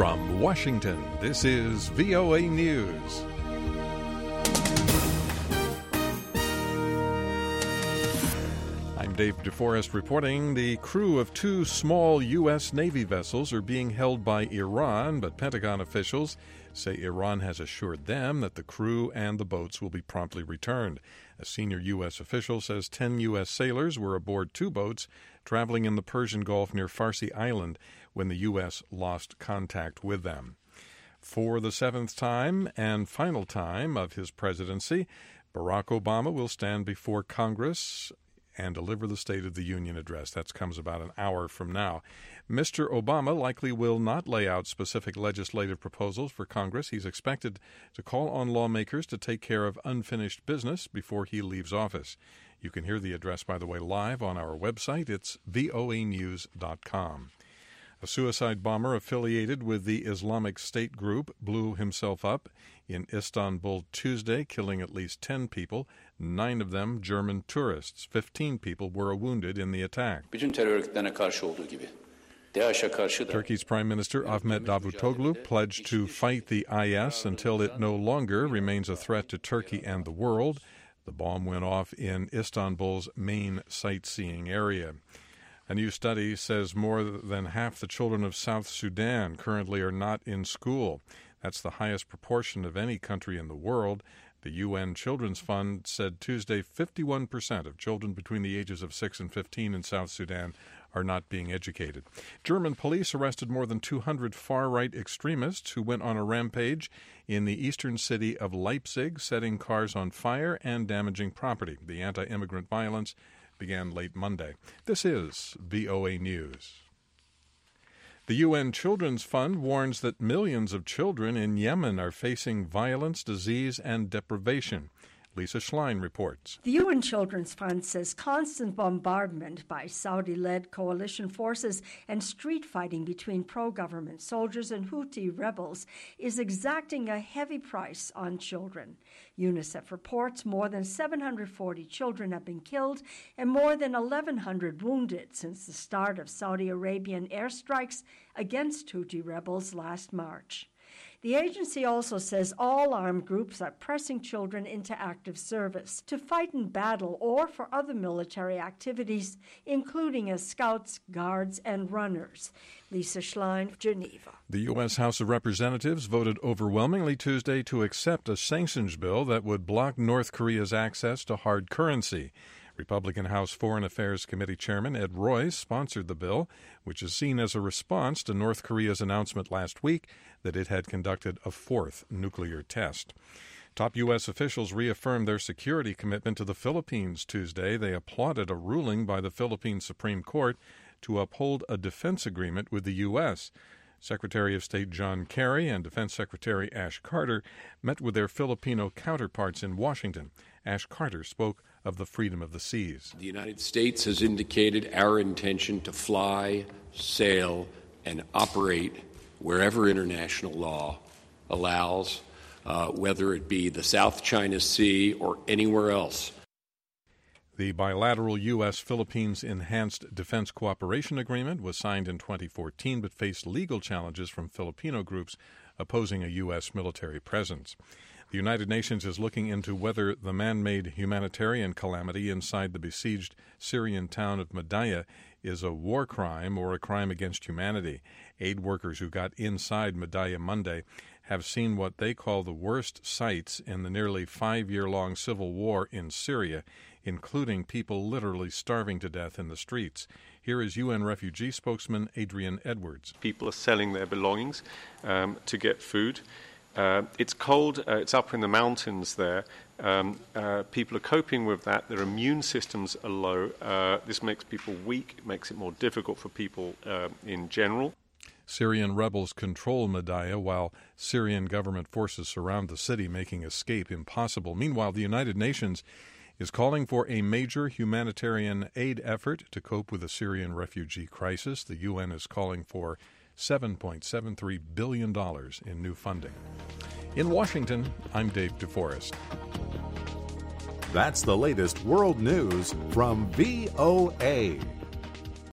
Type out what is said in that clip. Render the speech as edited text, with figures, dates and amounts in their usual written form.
From Washington, this is VOA News. I'm Dave DeForest reporting the crew of two small U.S. Navy vessels are being held by Iran, but Pentagon officials say Iran has assured them that the crew and the boats will be promptly returned. A senior U.S. official says 10 U.S. sailors were aboard two boats traveling in the Persian Gulf near Farsi Island when the U.S. lost contact with them. For the seventh time and final time of his presidency, Barack Obama will stand before Congress and deliver the State of the Union address. That comes about an hour from now. Mr. Obama likely will not lay out specific legislative proposals for Congress. He's expected to call on lawmakers to take care of unfinished business before he leaves office. You can hear the address, by the way, live on our website. It's voanews.com. A suicide bomber affiliated with the Islamic State group blew himself up in Istanbul Tuesday, killing at least 10 people, 9 of them German tourists. 15 people were wounded in the attack. Turkey's Prime Minister Ahmet Davutoglu pledged to fight the IS until it no longer remains a threat to Turkey and the world. The bomb went off in Istanbul's main sightseeing area. A new study says more than half the children of South Sudan currently are not in school. That's the highest proportion of any country in the world. The UN Children's Fund said Tuesday 51% of children between the ages of 6 and 15 in South Sudan are not being educated. German police arrested more than 200 far-right extremists who went on a rampage in the eastern city of Leipzig, setting cars on fire and damaging property. The anti-immigrant violence began late Monday. This is VOA News. The UN Children's Fund warns that millions of children in Yemen are facing violence, disease, and deprivation. Lisa Schlein reports. The UN Children's Fund says constant bombardment by Saudi-led coalition forces and street fighting between pro-government soldiers and Houthi rebels is exacting a heavy price on children. UNICEF reports more than 740 children have been killed and more than 1,100 wounded since the start of Saudi Arabian airstrikes against Houthi rebels last March. The agency also says all armed groups are pressing children into active service to fight in battle or for other military activities, including as scouts, guards, and runners. Lisa Schlein, Geneva. The U.S. House of Representatives voted overwhelmingly Tuesday to accept a sanctions bill that would block North Korea's access to hard currency. Republican House Foreign Affairs Committee Chairman Ed Royce sponsored the bill, which is seen as a response to North Korea's announcement last week that it had conducted a fourth nuclear test. Top U.S. officials reaffirmed their security commitment to the Philippines Tuesday. They applauded a ruling by the Philippine Supreme Court to uphold a defense agreement with the U.S. Secretary of State John Kerry and Defense Secretary Ash Carter met with their Filipino counterparts in Washington. Ash Carter spoke of the freedom of the seas. The United States has indicated our intention to fly, sail, and operate wherever international law allows, whether it be the South China Sea or anywhere else. The bilateral U.S.-Philippines Enhanced Defense Cooperation Agreement was signed in 2014 but faced legal challenges from Filipino groups opposing a U.S. military presence. The United Nations is looking into whether the man-made humanitarian calamity inside the besieged Syrian town of Madaya is a war crime or a crime against humanity. Aid workers who got inside Madaya Monday have seen what they call the worst sights in the nearly 5-year-long civil war in Syria, including people literally starving to death in the streets. Here is UN refugee spokesman Adrian Edwards. People are selling their belongings to get food. It's cold, it's up in the mountains there. People are coping with that. Their immune systems are low. This makes people weak. It makes it more difficult for people in general. Syrian rebels control Madaya while Syrian government forces surround the city, making escape impossible. Meanwhile, the United Nations is calling for a major humanitarian aid effort to cope with the Syrian refugee crisis. The UN is calling for $7.73 billion in new funding. In Washington, I'm Dave DeForest. That's the latest world news from VOA.